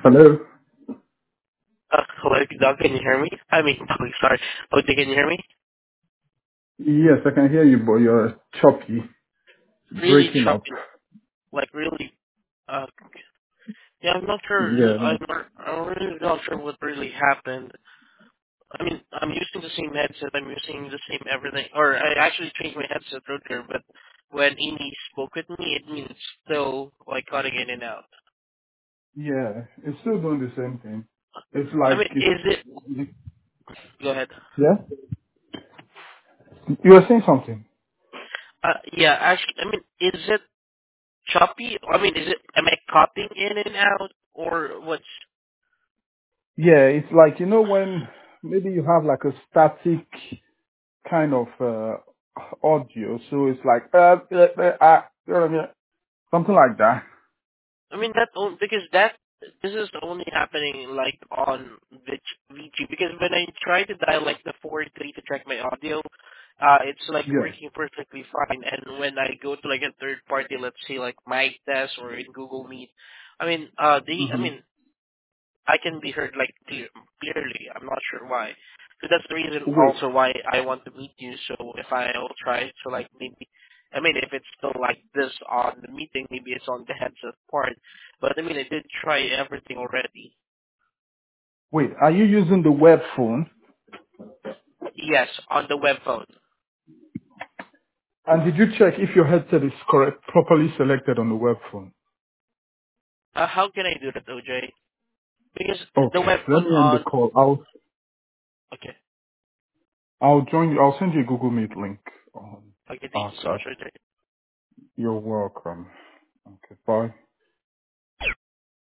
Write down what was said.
Hello? Hello, Doug, can you hear me? I mean, sorry. Okay, can you hear me? Yes, I can hear you, but you're choppy, Really breaking up. choppy, like really. Uh, yeah, I'm not sure. Yeah. I'm really not sure what really happened. I mean, I'm using the same headset. I'm using the same everything. Or I actually changed my headset earlier, but when Amy spoke with me, it means still like cutting in and out. Yeah, it's still doing the same thing. It's I like mean, is it? Go ahead. yeah? You were saying something? Yeah, actually, I mean, is it choppy? I mean, is it? Am I cutting in and out, or what's? Yeah, it's like, when maybe you have like a static kind of audio, so it's like, you know what I mean? Something like that. I mean because this is only happening like on VG because when I try to dial like the 4-3 to check my audio, it's like Yeah. working perfectly fine. And when I go to like a third party, let's say like Mic Test or in Google Meet, I mean I hmm mean I can be heard like clearly. I'm not sure why. So that's the reason Wait, also why I want to meet you. So if I'll try to like maybe, I mean, if it's still like this on the meeting, maybe it's on the headset part. But I mean, I did try everything already. wait, are you using the web phone? Yes, on the web phone. And did you check if your headset is correct, properly selected on the web phone? How can I do that, OJ? Because the Okay, web let phone me end the on. call. Okay, I'll join you. I'll send you a Google Meet link on okay. Thank our you so chat. much, OJ. You're welcome. Okay, bye.